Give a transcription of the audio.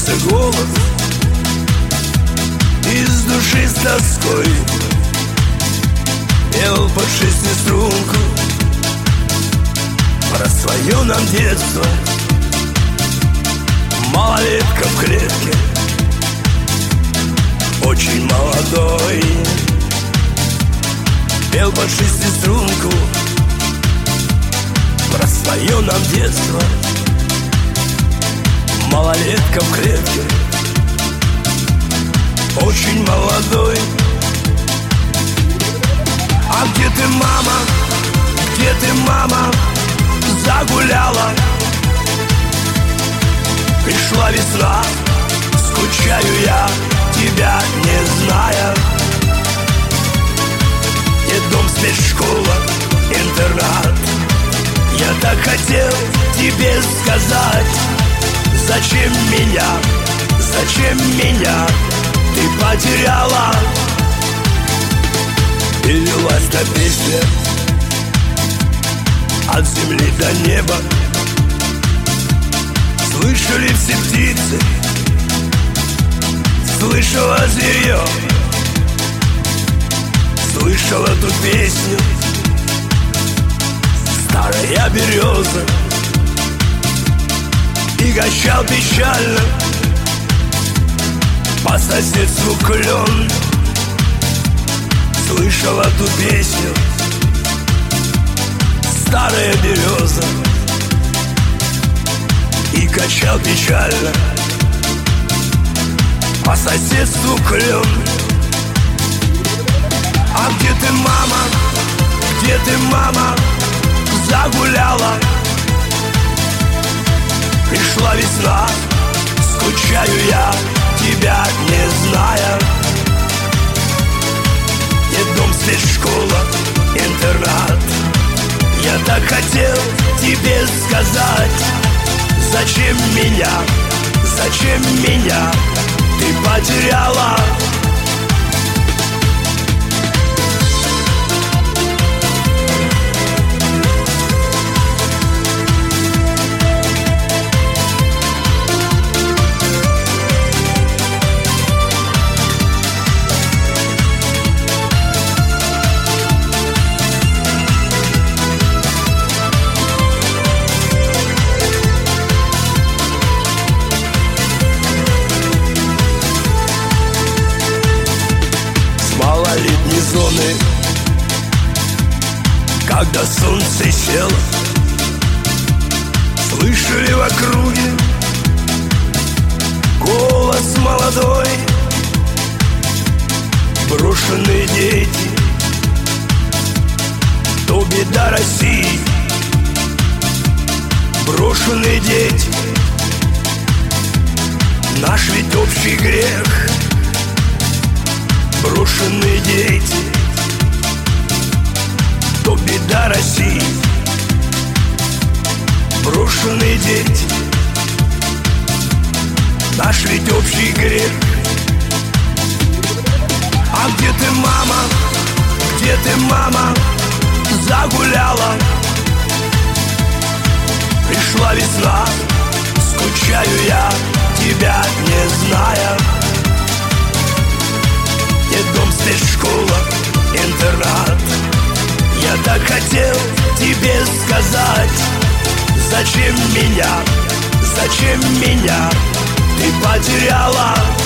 Раздался голос из души с тоской, пел под шестиструнку про свое нам детство. Малолетка в клетке, очень молодой, пел под шестиструнку про свое нам детство. Малолетка в клетке, очень молодой. А где ты, мама, где ты, мама, загуляла? Пришла весна, скучаю я, тебя не зная. Детдом, спецшкола, интернат. Я так хотел тебе сказать, зачем меня ты потеряла? И лилась та песня от земли до неба. Слышали все птицы, слышала зверье, слышала ту песню старая береза. И качал печально по соседству клен. Слышала ту песню старая береза. И качал печально по соседству клен. А где ты, мама, где ты, мама, загуляла? Пришла весна, скучаю я, тебя не зная. Детдом, спецшкола, интернат. Я так хотел тебе сказать, зачем меня ты потеряла? Малолетней зоны, когда солнце село, слышали в округе голос молодой. Брошенные дети, то беда России. Брошенные дети, наш ведь общий грех. Брошенные дети, то беда России. Брошенные дети, наш ведь общий грех. А где ты, мама, где ты, мама, загуляла? Пришла весна, скучаю я, тебя не зная. Детдом, спецшкола, интернат. Я так хотел тебе сказать, зачем меня ты потеряла?